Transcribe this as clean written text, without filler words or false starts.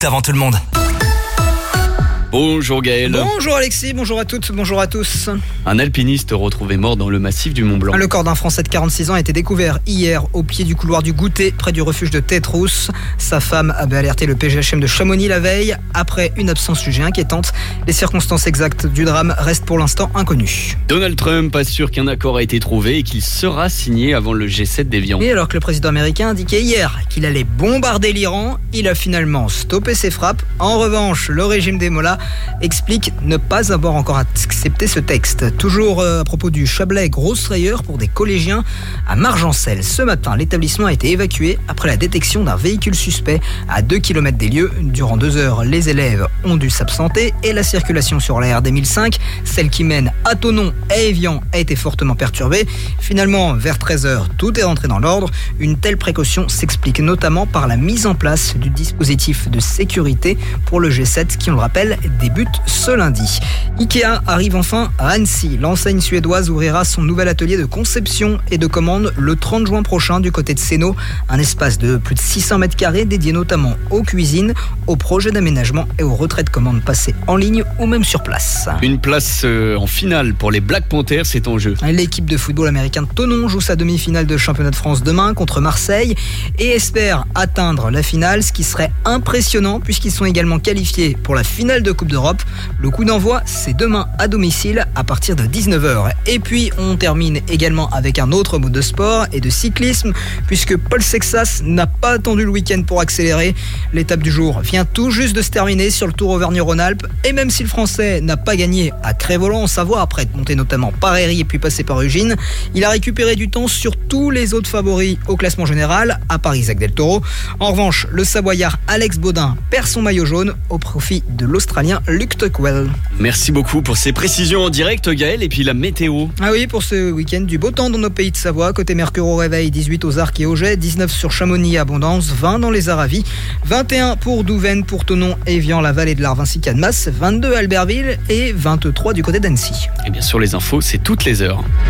avant tout le monde. Bonjour Gaël. Bonjour Alexis, bonjour à toutes, bonjour à tous. Un alpiniste retrouvé mort dans le massif du Mont Blanc. Le corps d'un Français de 46 ans a été découvert hier au pied du couloir du Goûter, près du refuge de Tête-Rousse. Sa femme avait alerté le PGHM de Chamonix la veille, après une absence jugée inquiétante. Les circonstances exactes du drame restent pour l'instant inconnues. Donald Trump assure qu'un accord a été trouvé et qu'il sera signé avant le G7 d'Évian. Et alors que le président américain indiquait hier qu'il allait bombarder l'Iran, il a finalement stoppé ses frappes. En revanche, le régime des Mollahs explique ne pas avoir encore accepté ce texte. Toujours à propos du Chablais, grosse frayeur pour des collégiens à Margencel. Ce matin, l'établissement a été évacué après la détection d'un véhicule suspect à 2 km des lieux. Durant 2 heures, les élèves ont dû s'absenter et la circulation sur la RD 1005, celle qui mène à Thonon et Évian, a été fortement perturbée. Finalement, vers 13h, tout est rentré dans l'ordre. Une telle précaution s'explique notamment par la mise en place du dispositif de sécurité pour le G7 qui, on le rappelle, débute ce lundi. Ikea arrive enfin à Annecy. L'enseigne suédoise ouvrira son nouvel atelier de conception et de commande le 30 juin prochain du côté de Sénaux. Un espace de plus de 600 mètres carrés dédié notamment aux cuisines, aux projets d'aménagement et aux retraits de commandes passées en ligne ou même sur place. Une place en finale pour les Black Panthers, c'est en jeu. L'équipe de football américain de Thonon joue sa demi-finale de championnat de France demain contre Marseille et espère atteindre la finale, ce qui serait impressionnant puisqu'ils sont également qualifiés pour la finale de Coupe d'Europe. Le coup d'envoi, c'est demain à domicile à partir de 19h. Et puis, on termine également avec un autre mot de sport et de cyclisme, puisque Paul Sexas n'a pas attendu le week-end pour accélérer. L'étape du jour vient tout juste de se terminer sur le Tour Auvergne-Rhône-Alpes. Et même si le Français n'a pas gagné à Crest-Voland en Savoie, après être monté notamment par Héry et puis passé par Ugine, il a récupéré du temps sur tous les autres favoris au classement général, à part Isaac Del Toro. En revanche, le Savoyard Alex Baudin perd son maillot jaune au profit de l'Australien Luke Tuckwell. Merci beaucoup pour ces précisions en direct Gaël. Et puis la météo. Ah oui, pour ce week-end, du beau temps dans nos pays de Savoie. Côté Mercure au réveil, 18 aux Arcs et Auget, 19 sur Chamonix et Abondance, 20 dans les Aravis, 21 pour Douvaine, pour Thonon, Évian, la vallée de l'Arve ainsi qu'Annemasse, 22 à Albertville et 23 du côté d'Annecy. Et bien sûr les infos, c'est toutes les heures.